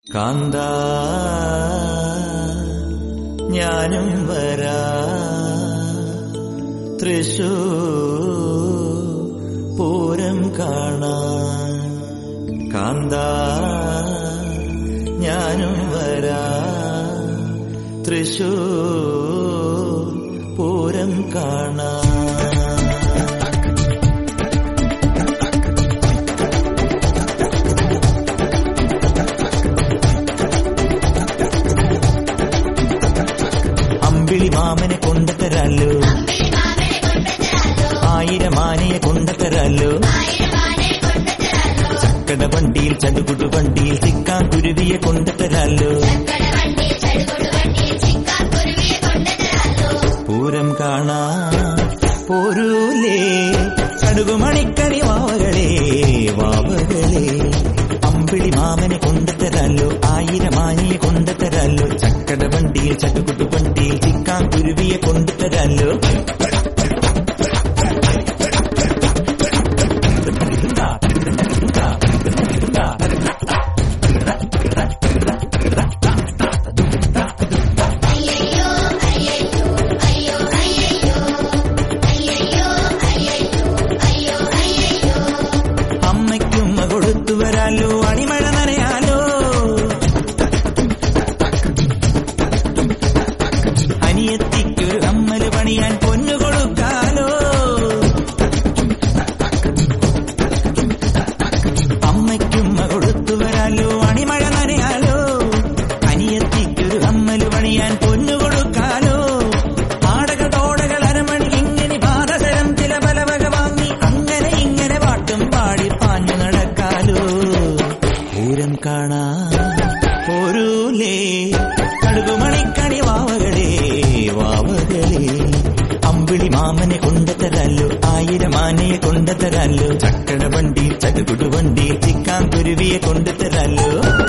കാന്താ ഞാനും വരാ തൃശൂർ പൂരം കാണാൻ. കാന്താ ഞാനും വരാ തൃശൂർ പൂരം കാണാൻ. അമ്പിളി മാമനെ കൊണ്ടത്തരാലോ, ആയിരം ആനയെ കൊണ്ടത്തരാലോ, ചക്കട വണ്ടിയിൽ ചടുകുടു വണ്ടിയിൽ ചിക്കാൻ കുരുവിയെ കൊണ്ടത്തരാലോ. പൂരം കാണാൻ പോരൂലേ കടുകുമണിക്കണി വാവകളെ വാവകളെ. അമ്പിളി മാമനെ കൊണ്ടത്തരാലോ, ആയിരം ആനയെ കൊണ്ടത്തരാലോ, ചക്കട വണ്ടിയിൽ ചടുകുടു വണ്ടിയിൽ ചിക്കാൻ കുരുവിയെ കൊണ്ടത്തരാലോ. അമ്മയ്ക്കുമ്മ കൊടുത്തു വരാലോ, അണിമഴ നനയാലോ, അനിയത്തിക്കൊരു കമ്മല് പണിയാൻ പൊന്നു കൊടുക്കാലോ. അമ്മയ്ക്കുമ്മ കൊടുത്തു വരാലോ, അണിമഴ നനയാലോ, അനിയത്തിക്കൊരു കമ്മല് പണിയാൻ പൊന്നു കൊടുക്കാലോ. ആടകൾ തോടകൾ അരമണി ഇങ്ങനെ പാദസരം ചില പലവക വാങ്ങി അങ്ങനെ ഇങ്ങനെ പാട്ടും പാടി പാഞ്ഞു നടക്കാലോ. പൂരം കാണാൻ പോരൂലേ കടുകുമണിക്കണി വാവകളെ വാവകളെ. അമ്പിളി മാമനെ കൊണ്ടത്തരാലോ, ആയിരം ആനയെ കൊണ്ടത്തരാലോ, ചക്കട വണ്ടി ചടുകുടു വണ്ടി ചിക്കാൻ കുരുവിയെ കൊണ്ടത്തരാലോ.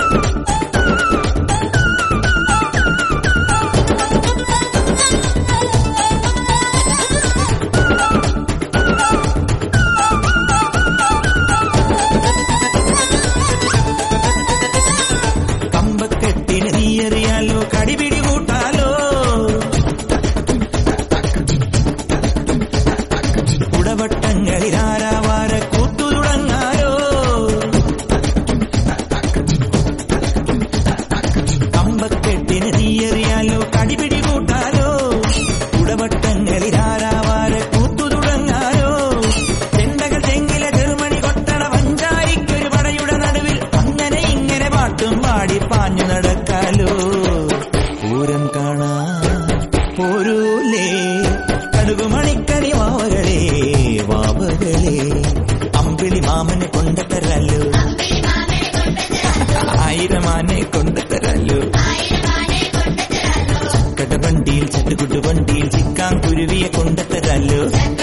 കമ്പക്കെട്ടിന് നീയറിയാലോ, കടിപിടി കൂട്ടാലോ, കുടവട്ടങ്ങളിൽ ആരാവാര കൂത്തു തുടങ്ങാലോ. കമ്പക്കെട്ടിന് നീയറിയാലോ, കടിപിടി കൂട്ടാലോ, കുടവട്ടങ്ങളിൽ ആരാവാര കൂത്തു തുടങ്ങാലോ. ചെണ്ടകൾ ചെങ്കില ചെറുമണി കൊട്ടണ പഞ്ചാരിക്കൊരു പടയുടെ നടുവിൽ അങ്ങനെ ഇങ്ങനെ പാട്ടും പാടി പാഞ്ഞു നടക്കാലോ. പൂരം കാണാൻ പോരൂലേ കടുകുമണിക്കണി വാവകളെ വാവകളെ. അമ്പിളി മാമനെ കൊണ്ടത്തരാലോ, ആയിരം ആനയെ കൊണ്ടത്തരാലോ, ചക്കട വണ്ടിയിൽ ചടുകുടു വണ്ടിയിൽ ചിക്കാൻ കുരുവിയെ കൊണ്ടത്തരാലോ.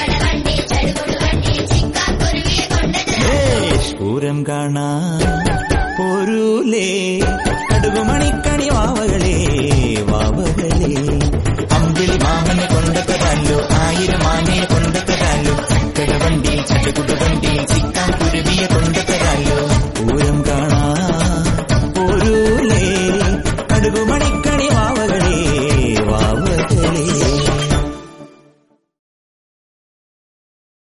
പൂരം കാണാൻ പോരൂലേ കടുകുമണിക്കണി വാവകളെ വാവകളെ. അമ്പിളി മാമനെ